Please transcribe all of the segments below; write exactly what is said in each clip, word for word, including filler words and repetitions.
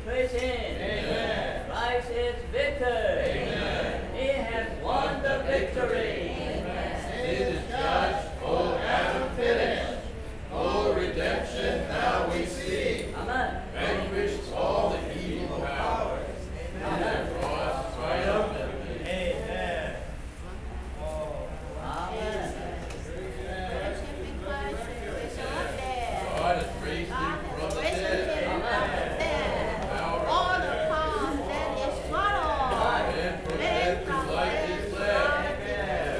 Praise Him. Amen. Christ is victor. Amen. He has won the victory. Amen. Sin is judged, O Adam finished. O redemption now we see. Amen. Vanquished all the evil powers. Amen. And cross triumphant. Amen. Amen. God has raised him from the dead. All the power that is swallowed. And from death to life is led.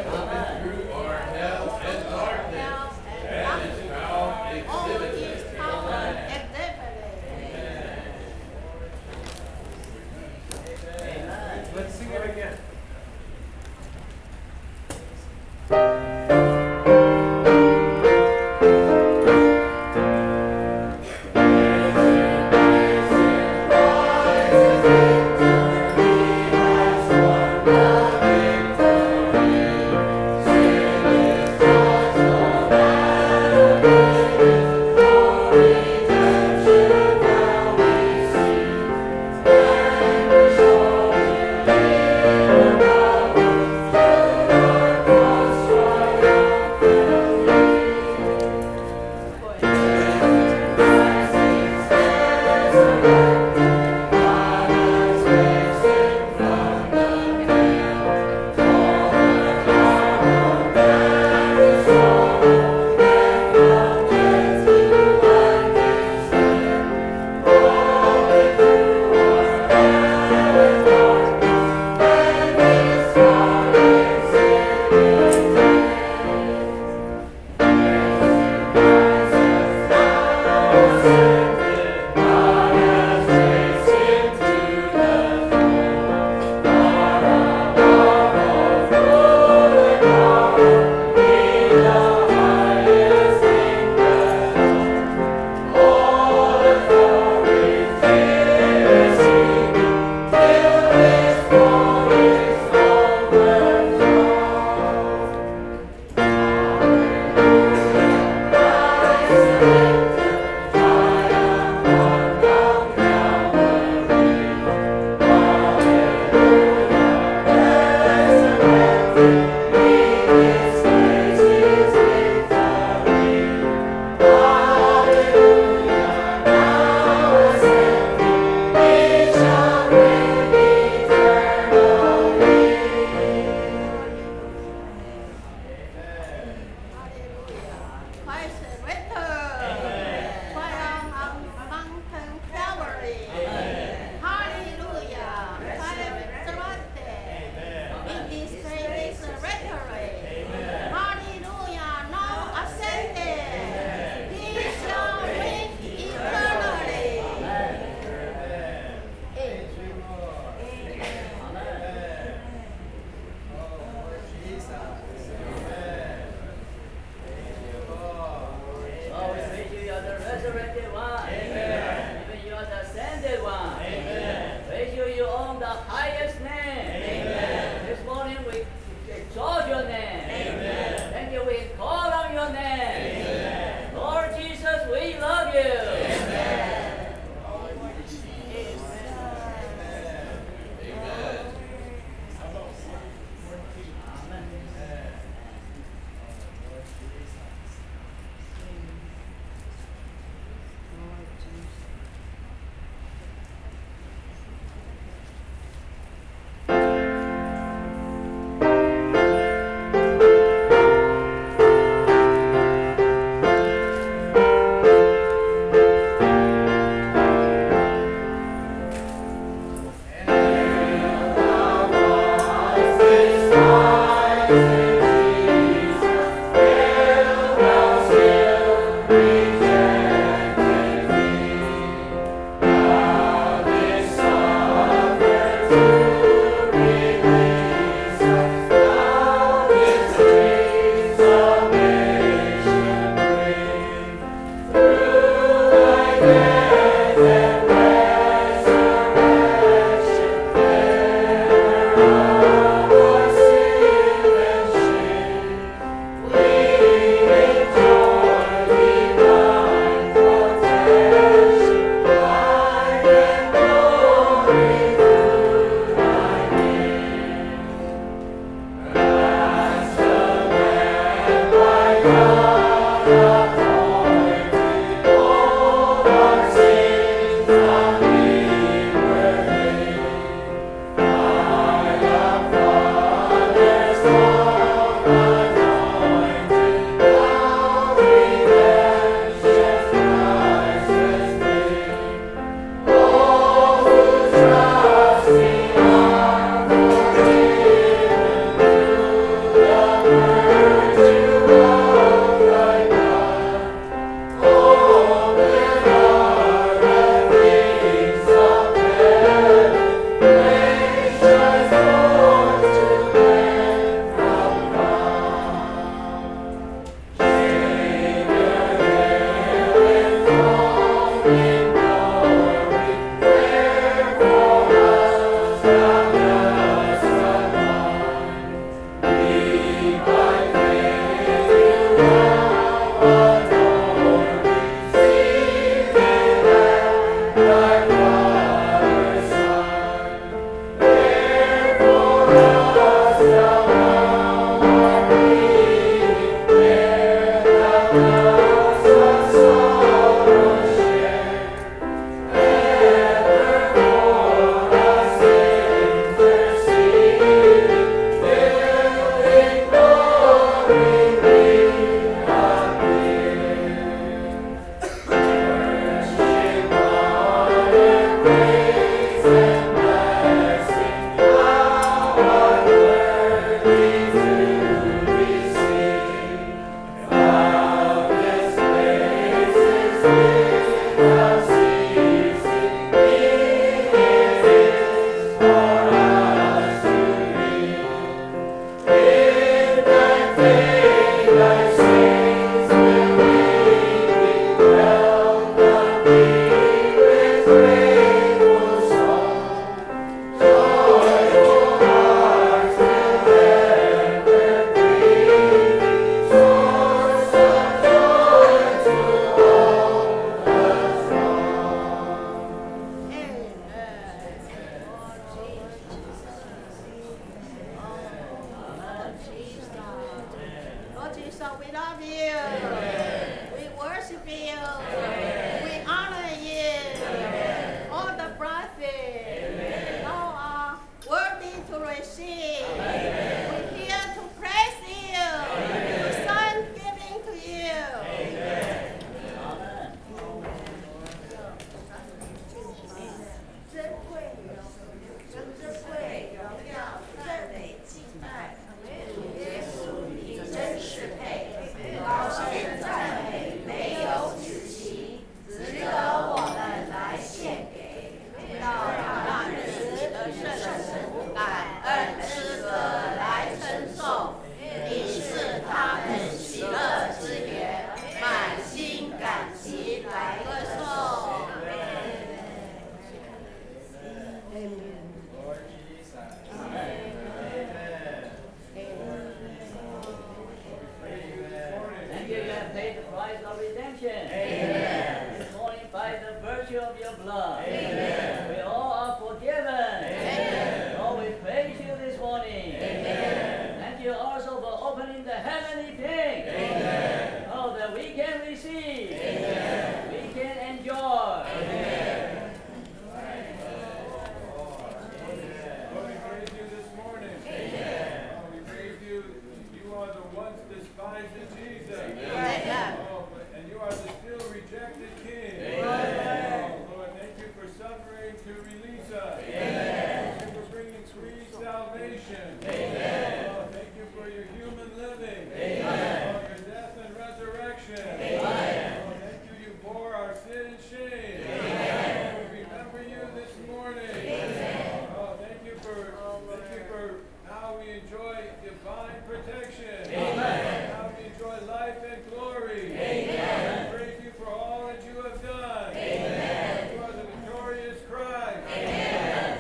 your blood. Amen. We all are forgiven. Amen. Lord, we praise you this morning. Amen. Thank you also for opening the heavenly thing. Amen. Oh, that we can receive. Amen. We can enjoy. Amen. Lord, we praise you this morning. Amen. Oh, we praise you. You are the once despised Jesus. Amen. Oh, but, and you are the still rejected King. Amen. Oh, Lord, thank you for suffering to release us. Amen. Thank you for bringing free salvation. Amen. Oh, thank you for your human living. Amen. Oh, your death and resurrection. Amen. Oh, thank you. You bore our sin and shame. Amen. Oh, we remember you this morning. Amen. Oh, thank you for thank you for how we enjoy divine protection. Amen. How we enjoy life and glory. Amen. We praise you for all that you have done. Amen. You are the victorious Christ. Amen.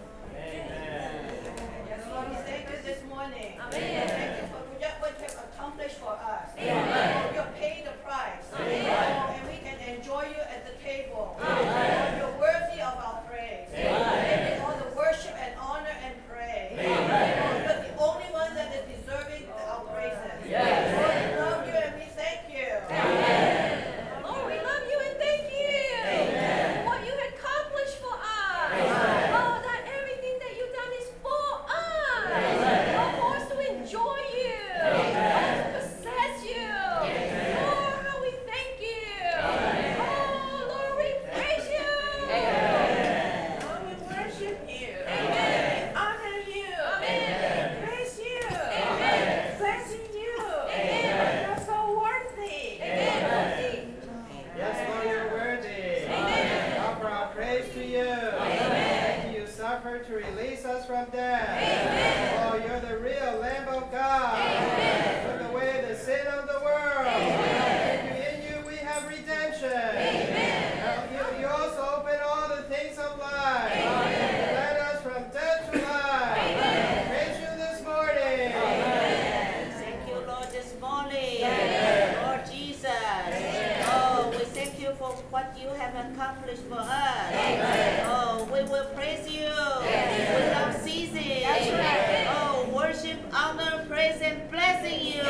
Yes, Lord, we thank you this morning. Amen. Thank you for what you have accomplished for us. Amen. Lord, you have paid the price. Amen. Oh, and we can enjoy you at the table. Amen. Lord, you're worthy of our praise. Amen. Give all the worship and honor and praise. Amen. Lord, you're the only one that is deserving of our praises. Yes. Lord, we love you and we thank you. Amen. Lord, we love you and thank you Amen. for what you accomplished for us. Amen. Oh, that everything that you've done is for us. Amen. Oh, for us to enjoy you. Amen. Oh, to possess you. Amen. Lord, how we thank you. Amen. Oh, Lord, we praise you. Lord, we worship you. Amen. We honor you. Amen. We praise you. Amen. Blessing you. Amen. You're so worthy. Amen. Yes, Lord, you're worthy. Amen. Offer our praise to you. Amen. You suffered to release us from death. Amen. Oh, you're the real Lamb of God. Amen. Took away the sin of the world. Amen. In you we have redemption. Amen. Now, you, you also open all the things of life. Amen. You led us from death to life. Amen. Praise you this morning. Thank you, Lord, this morning. Amen. Lord Jesus. Oh, we thank you for what you have accomplished for us. Oh, we will praise you without ceasing. That's right. Oh, worship, honor, praise, and blessing you.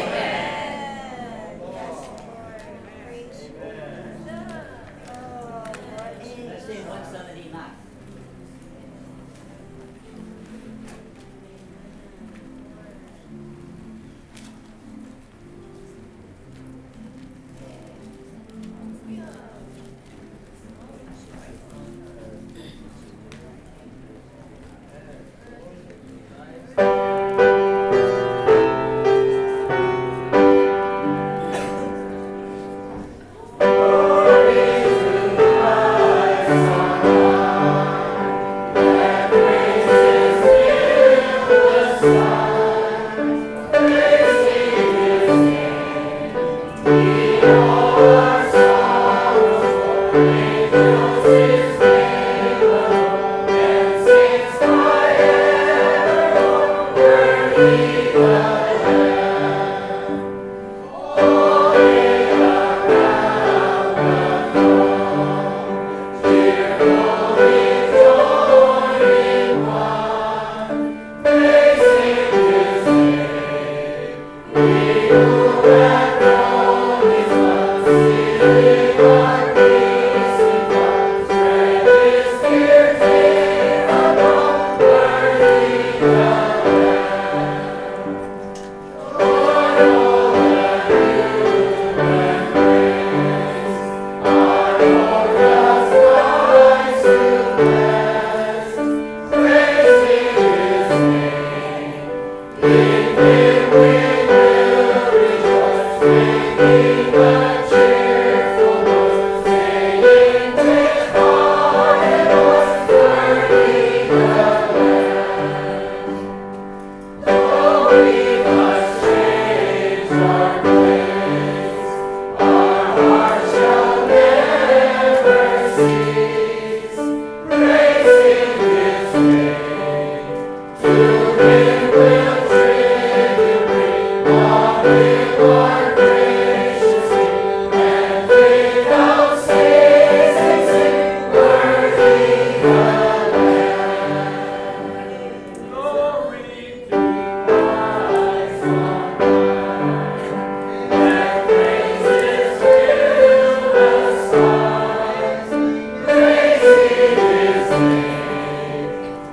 Let's sing one seventy-nine. Glory to my Son.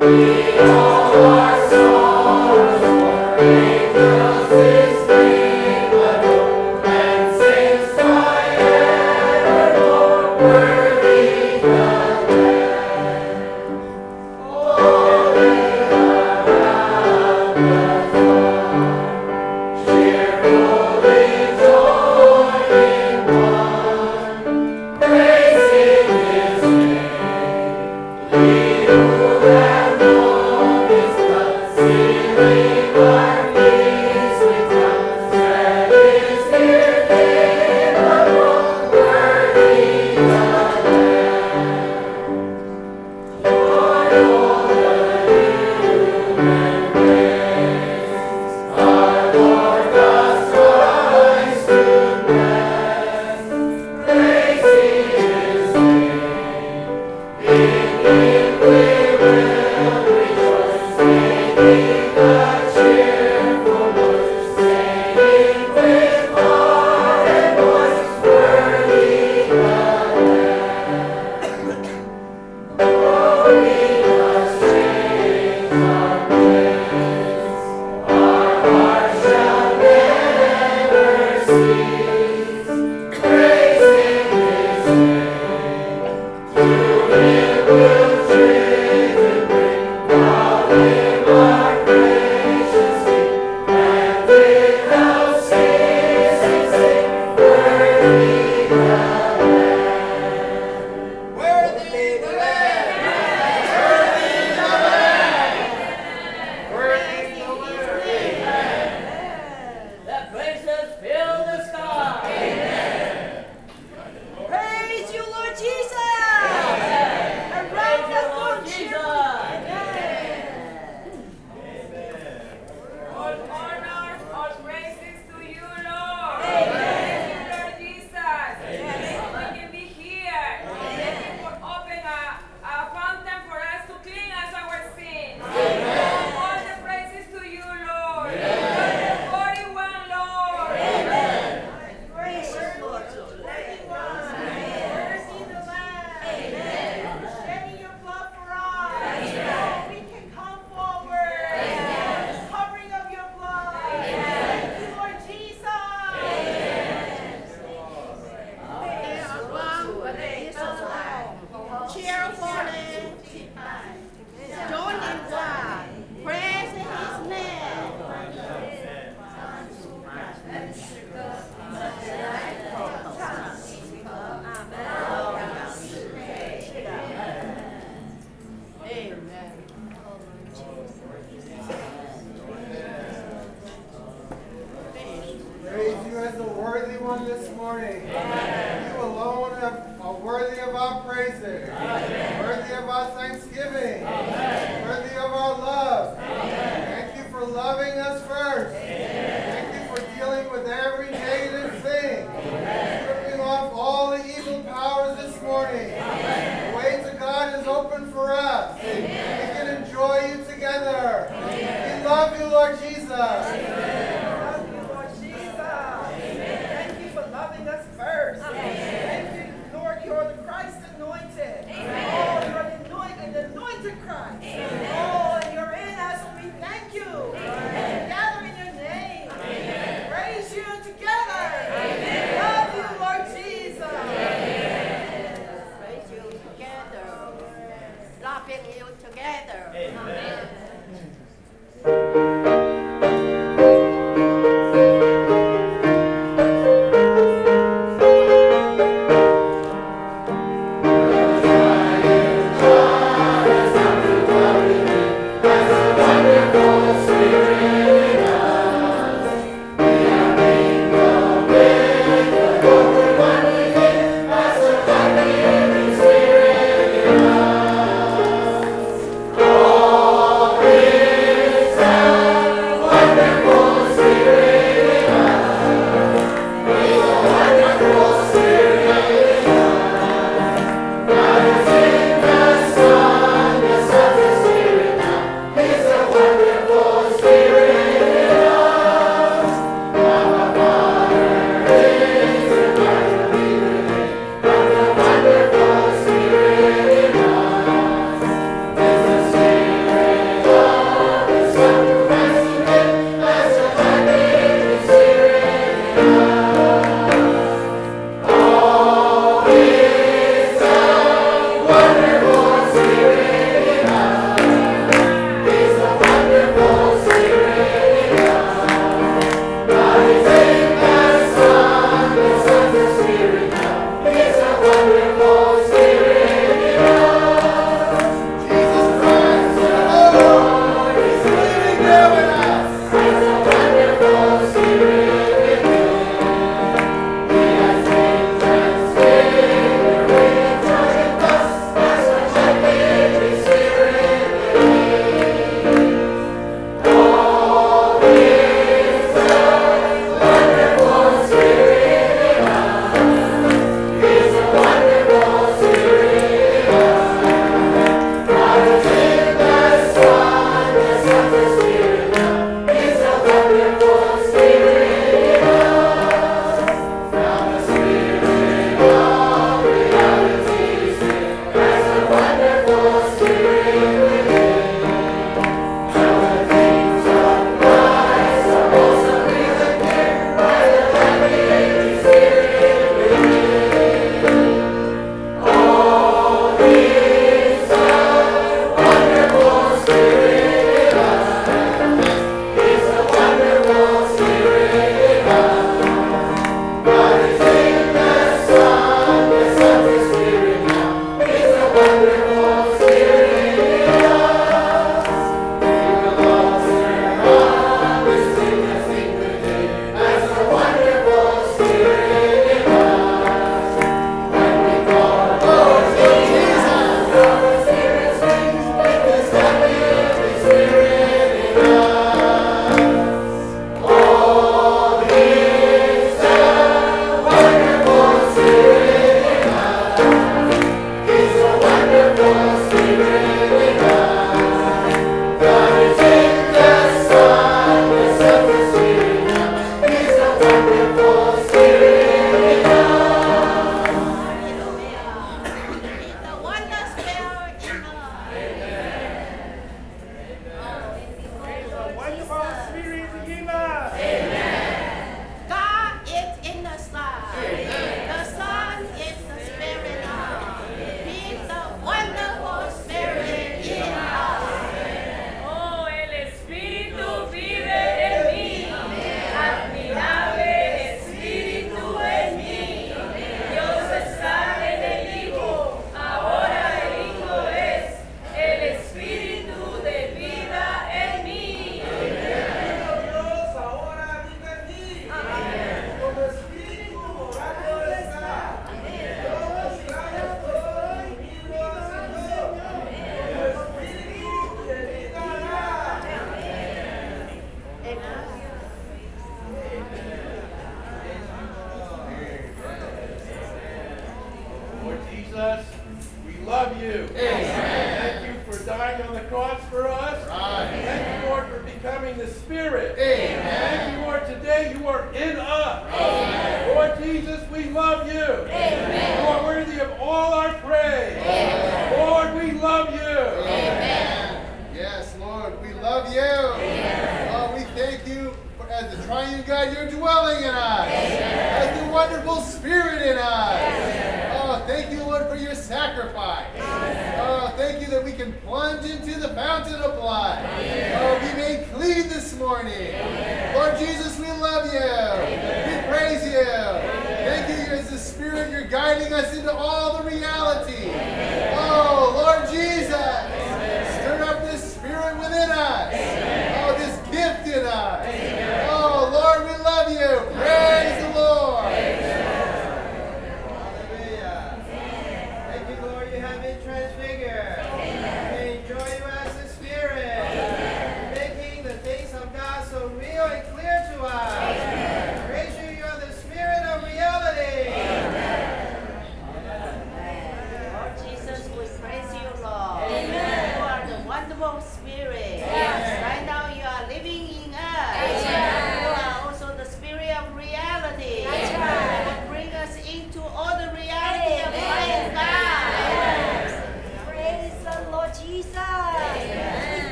Oh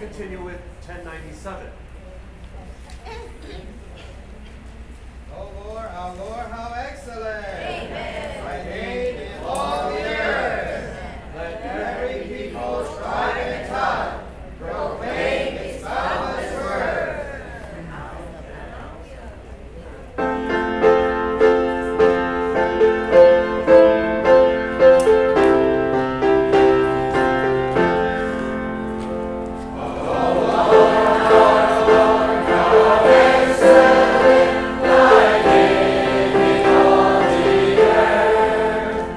continue with ten ninety-seven. O Lord, our Lord, how excellent! Thy name in all the earth. Let every people, tribe, and tongue proclaim its boundless word. Excellent, thy name in all the earth.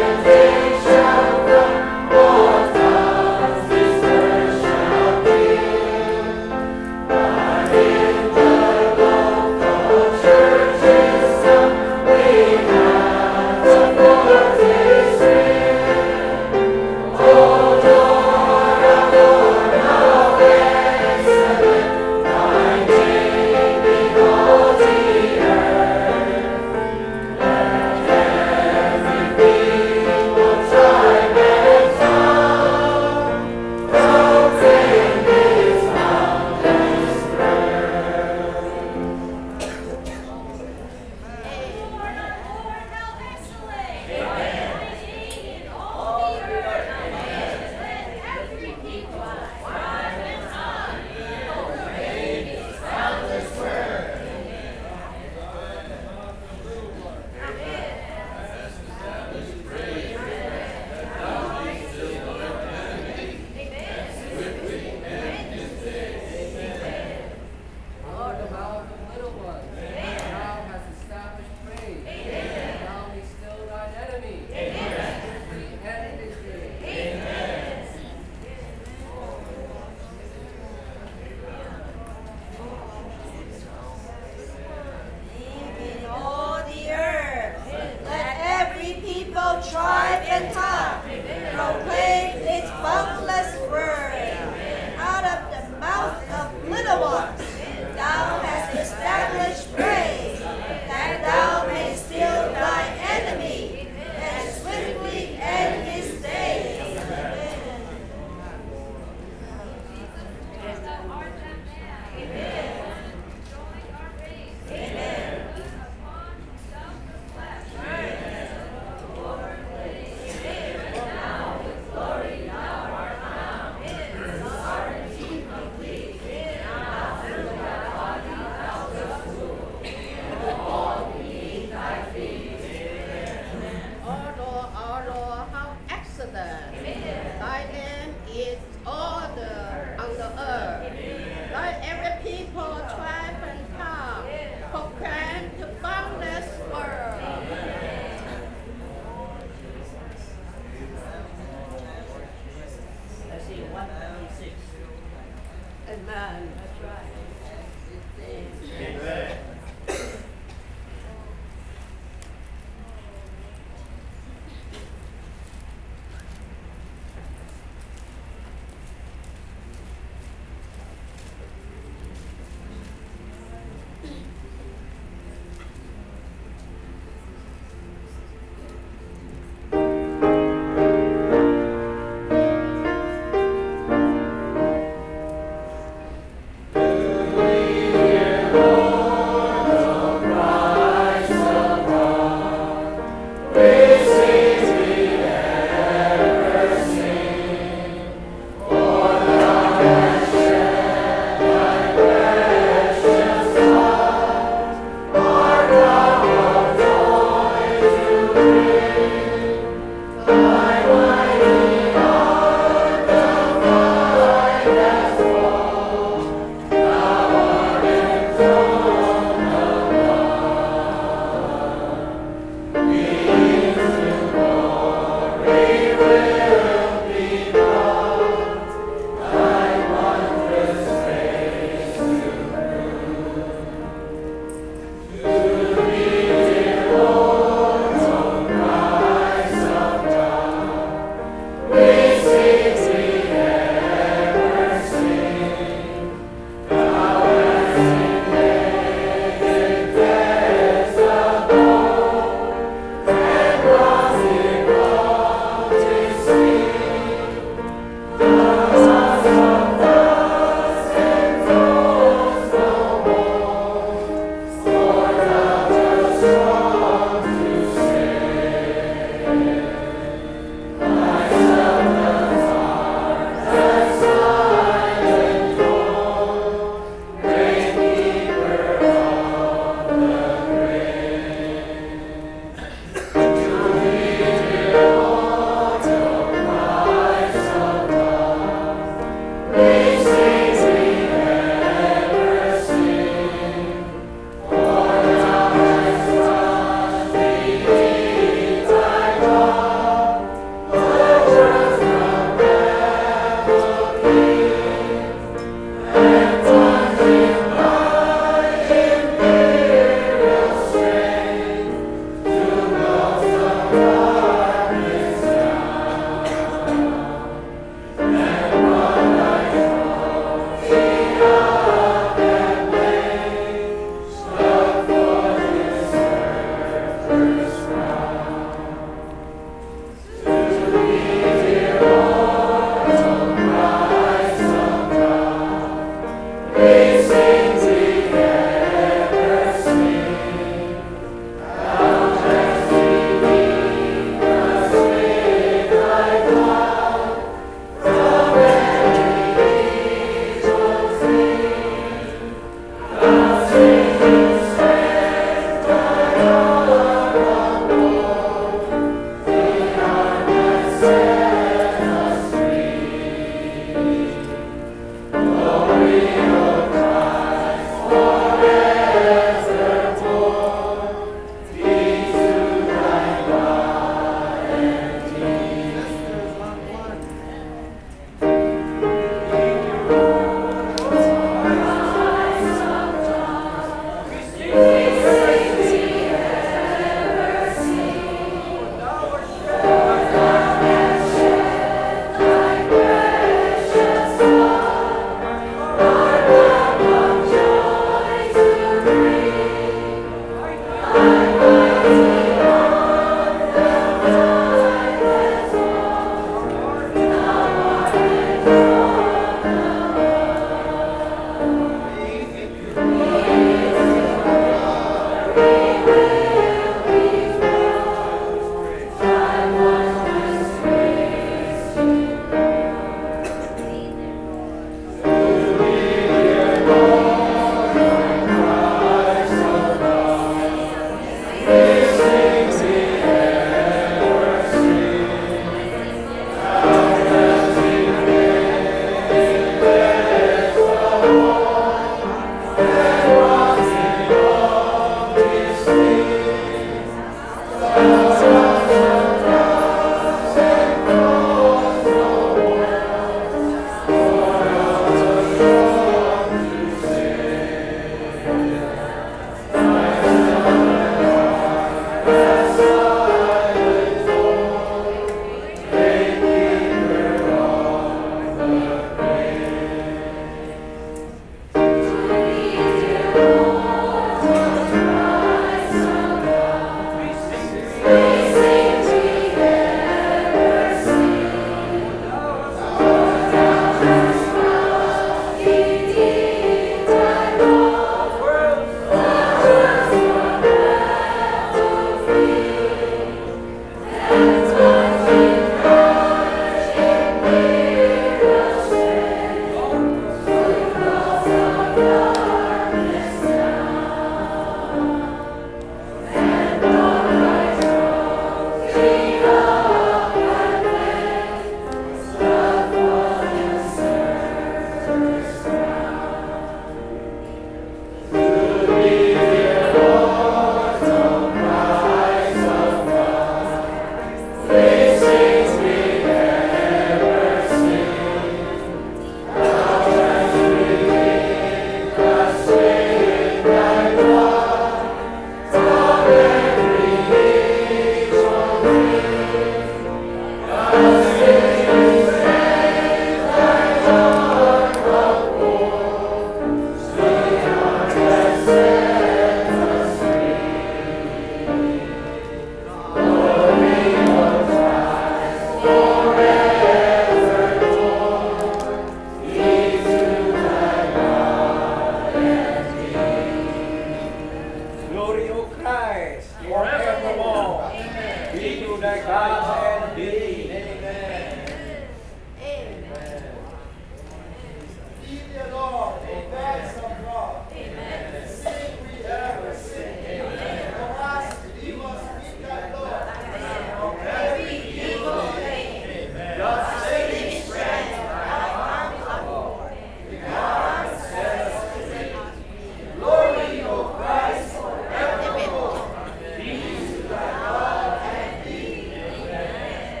praise forevermore. We do that God and thee. Amen. Amen. Be the Lord, O God of God. Amen. Sing we ever sing. Amen. For us, we must be that Lord. From every evil thing. God's saving strength, our arms upward. God set us free. Glory, O Christ, forevermore. Peace to thy God and thee. Amen.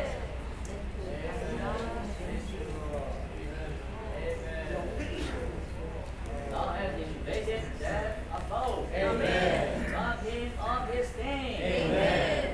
Thou hast invaded death above. Amen. Rob him of his sting. Amen.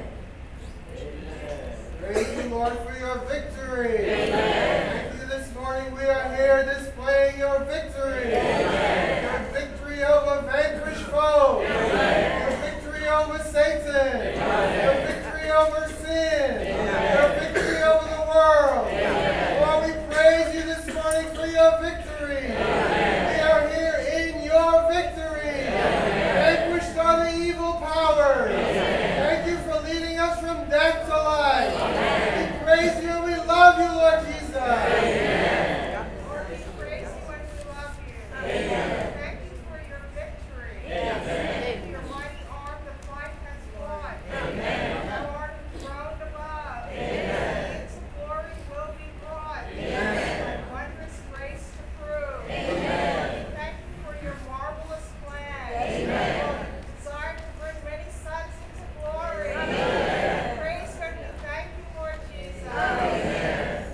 Praise you, Lord, for your victory. Amen. Thank you this morning we are here displaying your victory. Amen. Your victory over vanquished foe. Amen. Your victory over Satan. Amen. Your victory over sin. Amen. Your victory over the world. Amen. Lord, we praise you this morning for your victory. Amen. We are here in your victory. Vanquished are the evil powers. Thank you for leading us from death to life. We praise you and we love you, Lord Jesus. Lord, we praise you and we love you. Amen. Thank you for your victory. Amen. Your mighty arm the fight has won. Amen. The Lord enthroned above. Amen. Into glory will be brought. Amen. And wondrous grace to prove. Amen. Lord, we thank you for your marvelous plan. Amen. Lord, you desire to bring many sons into glory. Amen. We praise you and we thank you, Lord Jesus. Amen.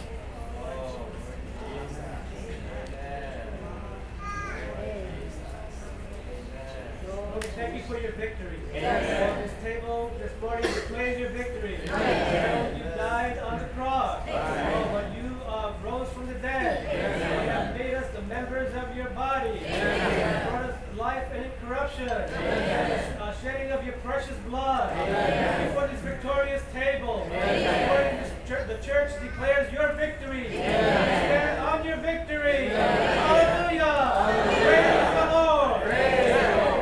Lord, we thank you for your victory. Amen. On this table this morning declares your victory. Amen. Lord, you died on the cross. Amen. Lord, but you uh, rose from the dead. Amen. You have made us the members of your body. Amen. You have brought us life and incorruption. Amen. Uh, shedding of your precious blood. Amen. Before this victorious table. Amen. Before this church, the church declares your victory. Amen. We stand on your victory. Amen. Hallelujah. Praise the Lord. Praise the Lord.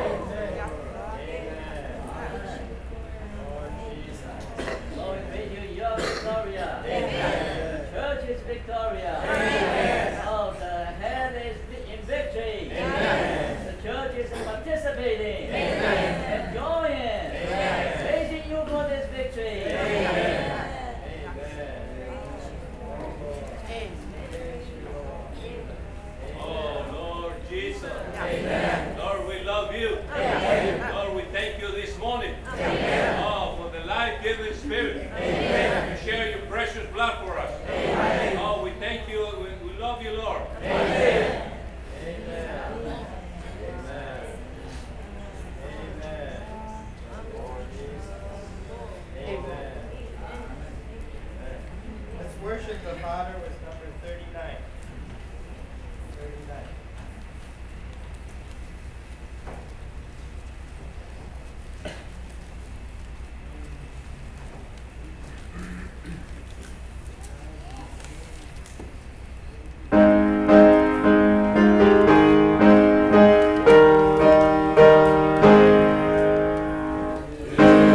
Lord, may you your Victoria. Amen. The church is Victoria. Amen. Oh, the head is vi- in victory. Amen. The church is participating. Amen. Enjoying. Amen. Praising you for this victory. Amen. Oh, Lord Jesus. Amen. Lord, we love you. Amen. Lord, we thank you this morning. Amen. Oh, for the life-giving Spirit. Amen. You share your precious blood for us. Amen. Oh, we thank you. We, we love you, Lord. Amen. Let's worship the Father with number thirty-nine. thirty-nine.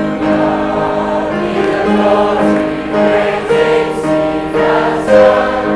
Praise Jesus, the Son.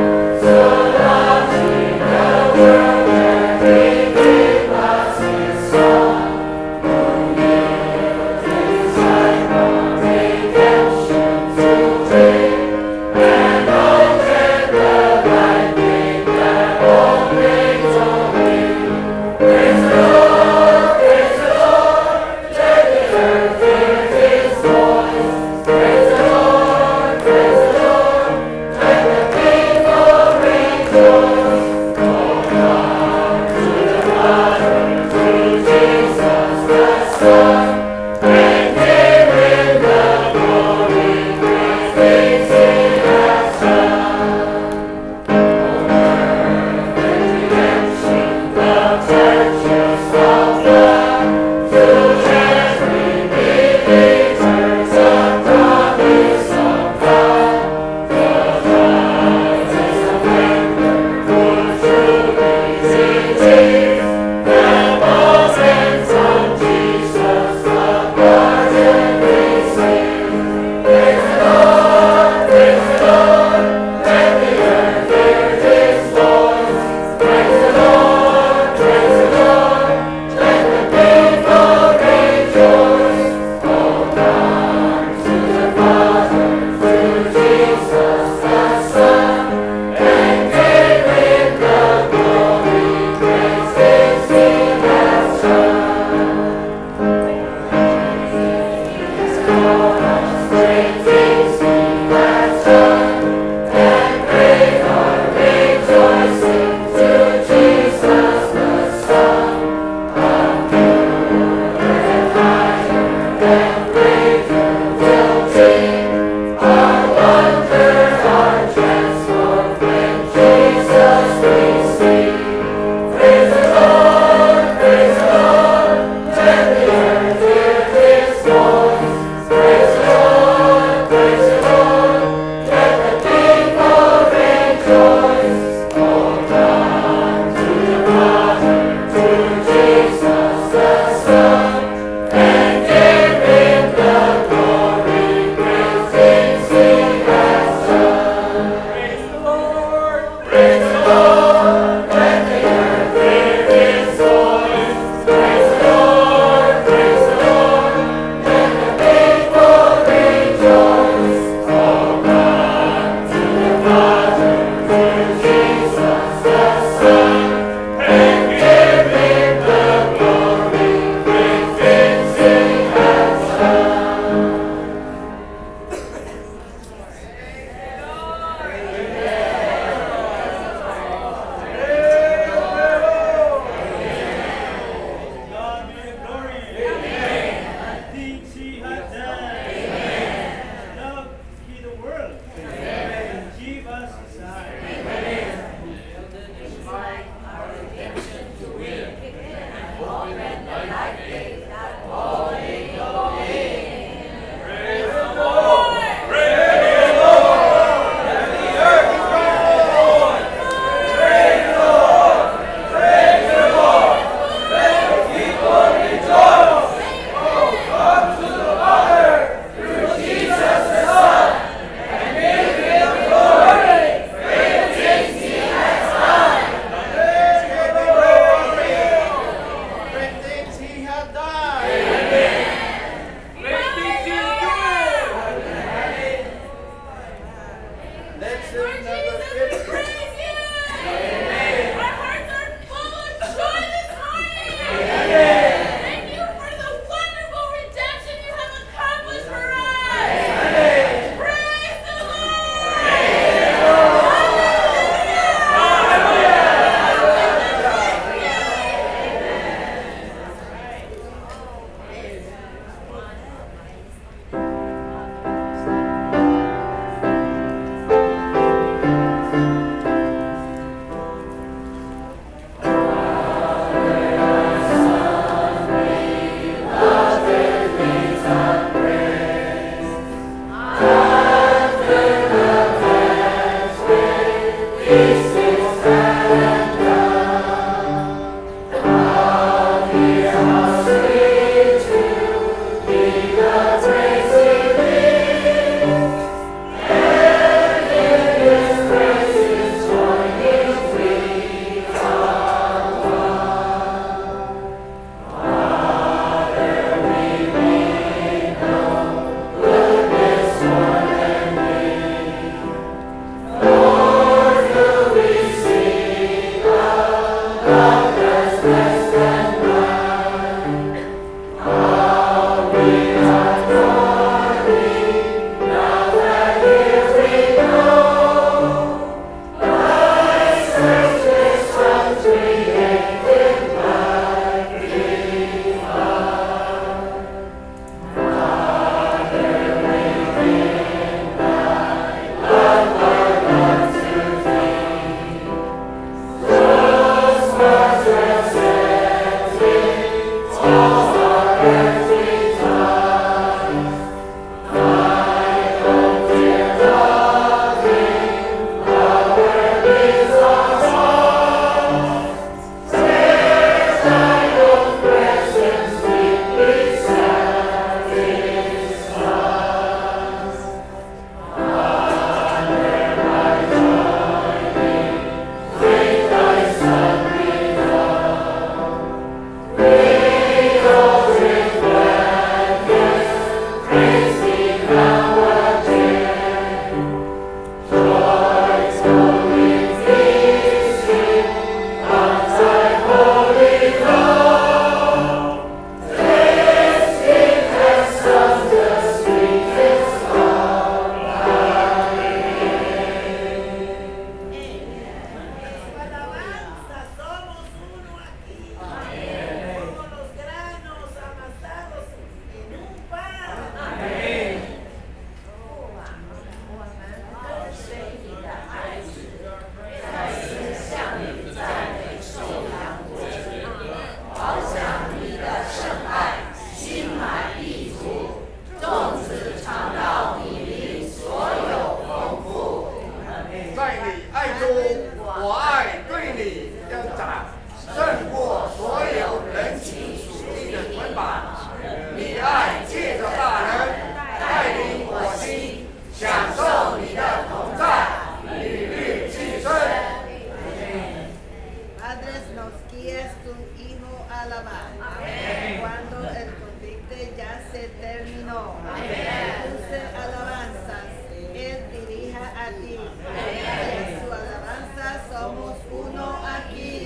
terminó. Dulce alabanzas, Él dirija a ti. En su alabanza somos uno aquí.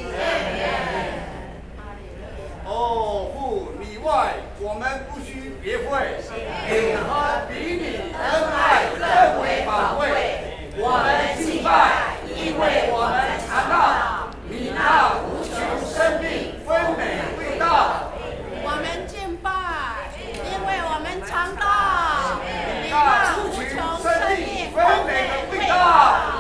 哦，不里外，我们不须别会，你和比你恩爱更为宝贵。我们敬拜，因为我们尝到你那无穷生命丰美味道。 我们敬拜，因为我们尝到你那那无无穷穷生生命命丰美的味道。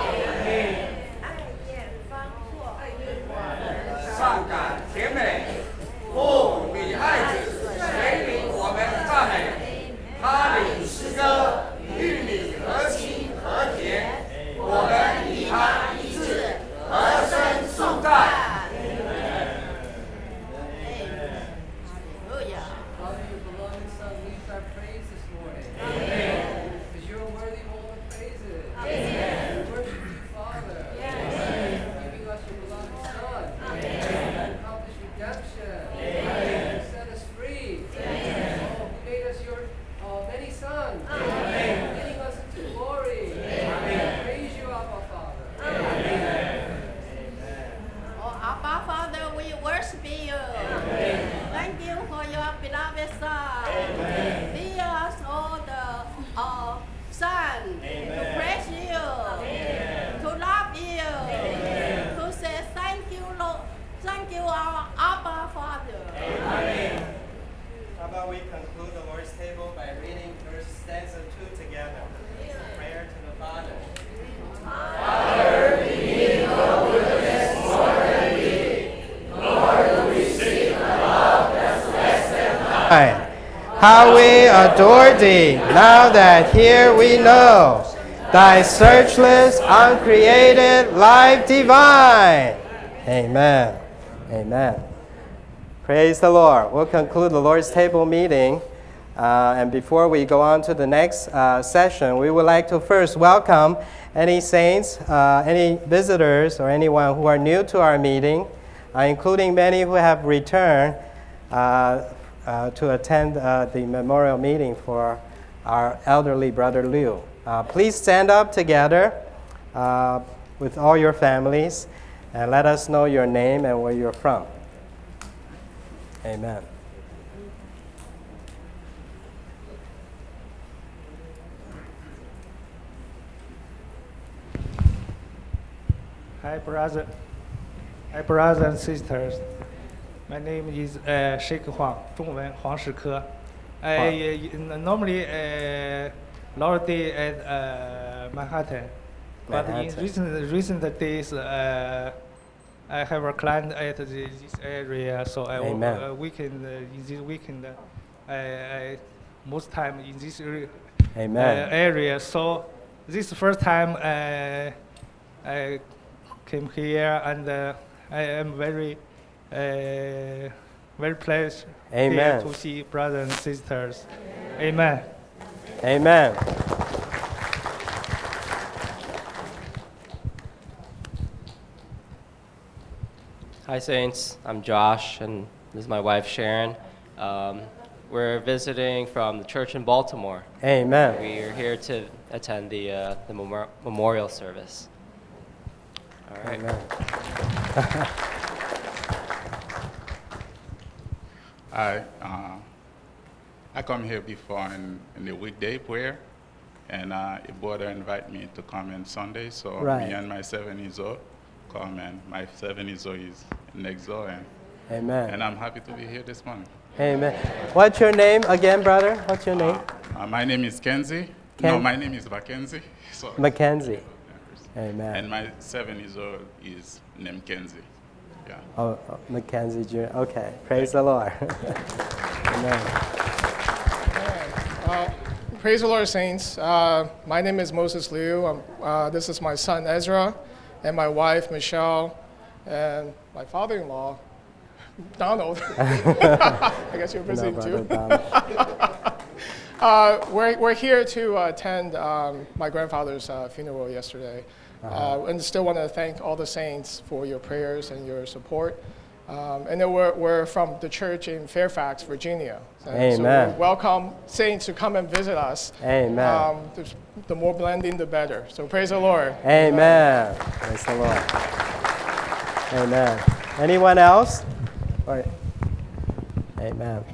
上感甜美，哦，女孩子随领我们赞美，她领诗歌，与你和亲和甜，我们与她一致，和声颂赞。 Father, your beloved Son leads our praise this morning. Amen. Because you're worthy of all the praises. Amen. We worship you, Father. Yes. For giving us your beloved Son. Amen. To accomplish redemption. Amen. To set us free. Amen. Oh, who made us your uh, many sons. Amen. Leading us into glory. Amen. Praise you, Abba Father. Amen. Oh, Abba Father, we worship you. Thank you for your beloved Son. Be us all the uh, Son to praise you, to love you, to say thank you, Lord. Thank you, our Abba Father. How about we conclude the Lord's table by reading verse stanza two together? Prayer to the Father. How we adore thee, now that here we know thy searchless, uncreated life divine. Amen. Amen. Praise the Lord. We'll conclude the Lord's table meeting. Uh, and before we go on to the next uh, session, we would like to first welcome any saints, uh, any visitors, or anyone who are new to our meeting, uh, including many who have returned uh, uh, to attend uh, the memorial meeting for our elderly brother Liu. Uh, please stand up together uh, with all your families and let us know your name and where you're from. Amen. Hi, brother. Hi, brothers and sisters. My name is uh, Sheikh Huang, 中文黄世科. I uh, normally uh, nowadays at uh, Manhattan, but in Manhattan. recent recent days uh, I have a client at the, this area, so I will, Amen. uh, weekend uh, in this weekend uh, I, I most time in this area. Amen. Uh, area. So this is the first time uh, I came here, and uh, I am very, uh, very pleased here Amen. to see brothers and sisters. Amen. Amen. Hi, Saints. I'm Josh, and this is my wife, Sharon. Um, we're visiting from the church in Baltimore. Amen. We are here to attend the, uh, the memor- memorial service. All right. Amen. I uh, I come here before in, in the weekday prayer, and uh, a brother invited me to come on Sunday, so Right. me and my seven years old come, and my seven years old is next door, and, Amen. and I'm happy to be here this morning. Amen. What's your name again, brother? What's your name? Uh, my name is Kenzie. No, Ken- my name is Mackenzie. Sorry. Mackenzie. Amen. And my seven years old is named Kenzie. Yeah. Oh, oh, Mackenzie Junior Okay. Praise the Lord. Amen. Uh, praise the Lord, saints. Uh, my name is Moses Liu. Um, uh, this is my son Ezra, and my wife Michelle, and my father-in-law Donald. I guess you're visiting No, too. Brother uh, we're we're here to uh, attend um, my grandfather's uh, funeral yesterday, Uh-huh. uh, and still want to thank all the saints for your prayers and your support. Um, and then we're, we're from the church in Fairfax, Virginia. And Amen. So we welcome saints to come and visit us. Amen. Um, the, the more blending, the better. So praise the Lord. Amen. Praise the Lord. Amen. Anyone else? Or- Amen.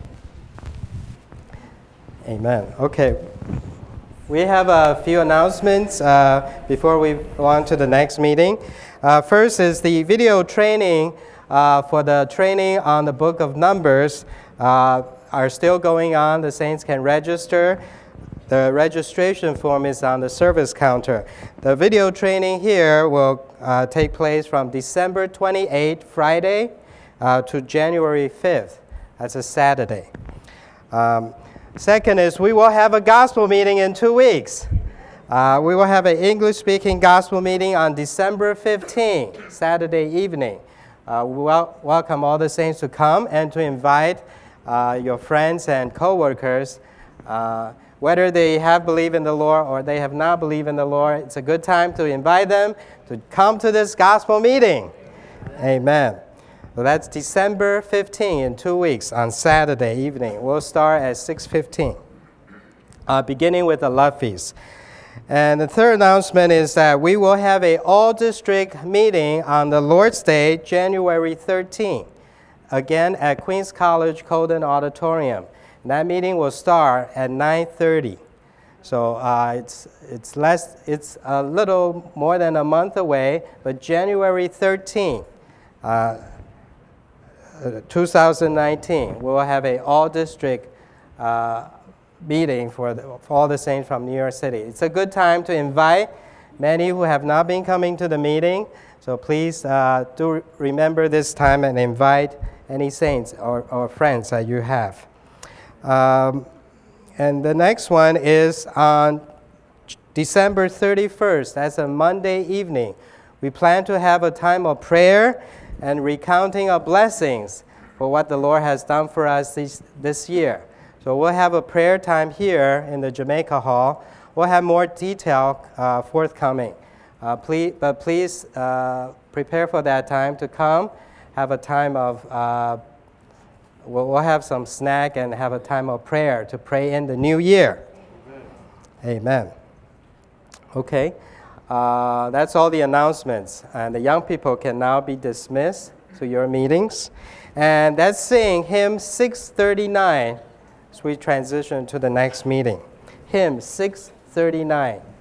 Amen. Okay. We have a few announcements uh, before we go on to the next meeting. Uh, first is the video training uh, for the training on the book of Numbers uh, are still going on. The saints can register. The registration form is on the service counter. The video training here will uh, take place from December twenty-eighth, Friday, uh, to January fifth. That's a Saturday. Um, second is we will have a gospel meeting in two weeks. Uh, we will have an English-speaking gospel meeting on December fifteenth, Saturday evening. Uh, we wel- welcome all the saints to come and to invite uh, your friends and co-workers. Uh, whether they have believed in the Lord or they have not believed in the Lord, it's a good time to invite them to come to this gospel meeting. Amen. So that's December fifteenth in two weeks on Saturday evening. We'll start at six fifteen, uh, beginning with the love feast. And the third announcement is that we will have an all-district meeting on the Lord's Day, January thirteenth, again at Queens College Colden Auditorium. And that meeting will start at nine thirty. So uh, it's it's less it's a little more than a month away, but January thirteenth, uh, two thousand nineteen, we will have an all-district uh, meeting for, the, for all the saints from New York City. It's a good time to invite many who have not been coming to the meeting. So please uh, do remember this time and invite any saints or, or friends that you have. Um, and the next one is on December thirty-first. That's a Monday evening. We plan to have a time of prayer and recounting of blessings for what the Lord has done for us this, this year. So we'll have a prayer time here in the Jamaica Hall. We'll have more detail uh, forthcoming. Uh, please, but please uh, prepare for that time to come. Have a time of, uh, we'll, we'll have some snack and have a time of prayer to pray in the new year. Amen. Amen. Okay, uh, that's all the announcements. And the young people can now be dismissed to your meetings. And let's sing hymn six thirty-nine. We transition to the next meeting. Hymn six thirty-nine.